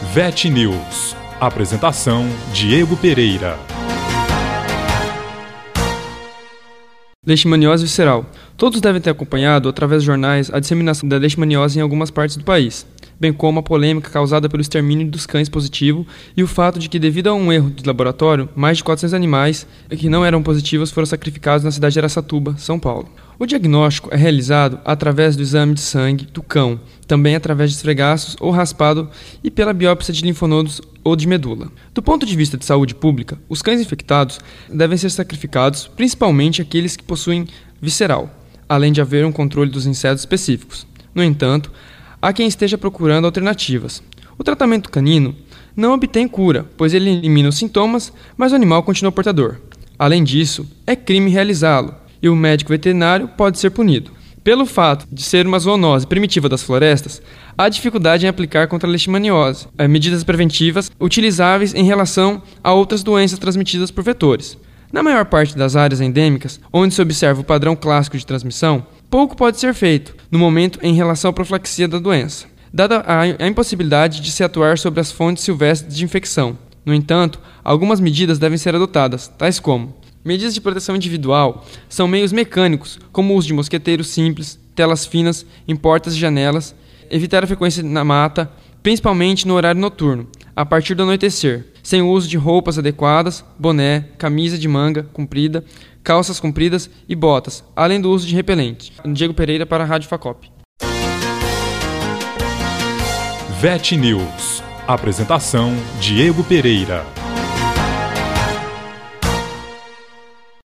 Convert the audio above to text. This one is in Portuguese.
VET News. Apresentação: Diego Pereira. Leishmaniose visceral. Todos devem ter acompanhado, através dos jornais, a disseminação da leishmaniose em algumas partes do país, bem como a polêmica causada pelo extermínio dos cães positivo e o fato de que, devido a um erro de laboratório, mais de 400 animais que não eram positivos foram sacrificados na cidade de Araçatuba, São Paulo. O diagnóstico é realizado através do exame de sangue do cão, também através de esfregaços ou raspado e pela biópsia de linfonodos ou de medula. Do ponto de vista de saúde pública, os cães infectados devem ser sacrificados, principalmente aqueles que possuem visceral, além de haver um controle dos insetos específicos. No entanto, há quem esteja procurando alternativas. O tratamento canino não obtém cura, pois ele elimina os sintomas, mas o animal continua portador. Além disso, é crime realizá-lo, e o médico veterinário pode ser punido. Pelo fato de ser uma zoonose primitiva das florestas, há dificuldade em aplicar contra a leishmaniose medidas preventivas utilizáveis em relação a outras doenças transmitidas por vetores. Na maior parte das áreas endêmicas, onde se observa o padrão clássico de transmissão, pouco pode ser feito no momento em relação à profilaxia da doença, dada a impossibilidade de se atuar sobre as fontes silvestres de infecção. No entanto, algumas medidas devem ser adotadas, tais como: medidas de proteção individual são meios mecânicos, como o uso de mosqueteiros simples, telas finas em portas e janelas, evitar a frequência na mata, principalmente no horário noturno, a partir do anoitecer, sem o uso de roupas adequadas, boné, camisa de manga comprida, calças compridas e botas, além do uso de repelente. Diego Pereira para a Rádio Facop. VET News. Apresentação: Diego Pereira.